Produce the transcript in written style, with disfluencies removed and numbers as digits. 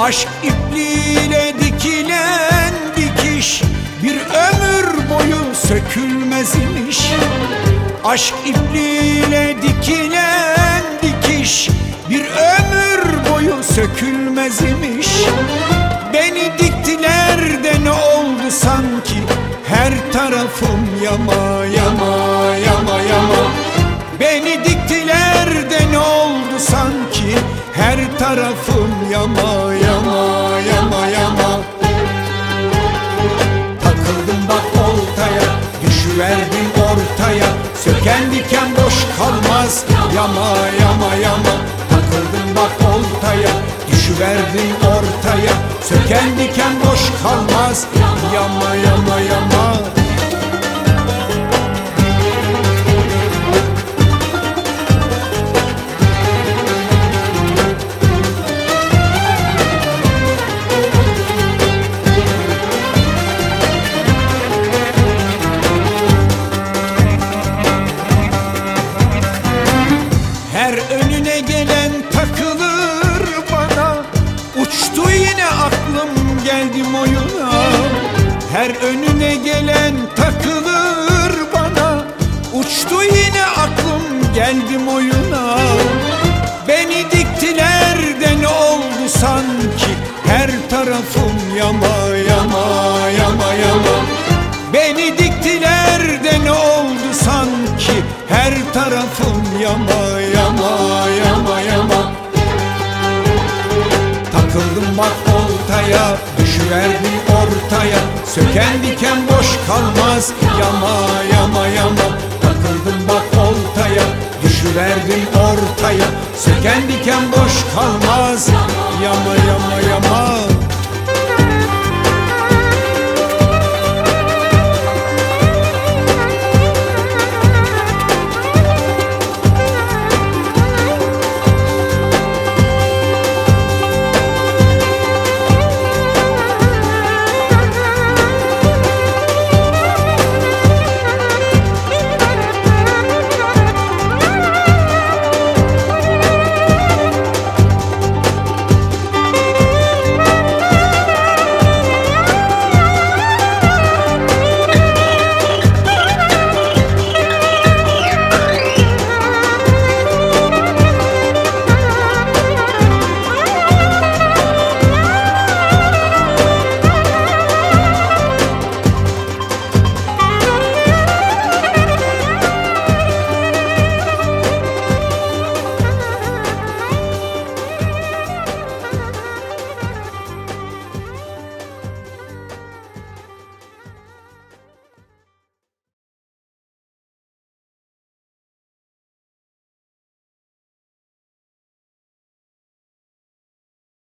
Aşk ipliğiyle dikilen dikiş bir ömür boyu sökülmez imiş. Aşk ipliğiyle dikilen dikiş bir ömür boyu sökülmez imiş. Beni diktiler de ne oldu sanki, her tarafım yama yama yama yama. Beni diktiler de ne oldu sanki, her tarafım yama yama yama yama. Takıldım bak oltaya, düşüverdim ortaya, söken diken boş kalmaz yama yama yama. Takıldım bak oltaya, düşüverdim ortaya, söken diken boş kalmaz yama yama yama. Her önüne gelen takılır bana, uçtu yine aklım geldim oyuna. Her önüne gelen takılır bana, uçtu yine aklım geldim oyuna. Beni diktiler de ne oldu sanki, her tarafım yama yama yama yama. Beni diktiler de ne oldu sanki, her tarafım yama yama yama yama. Takıldım bak oltaya, düşüverdim ortaya, söken diken boş kalmaz yama yama yama. Takıldım bak oltaya, düşüverdim ortaya, söken diken boş kalmaz yama yama yama.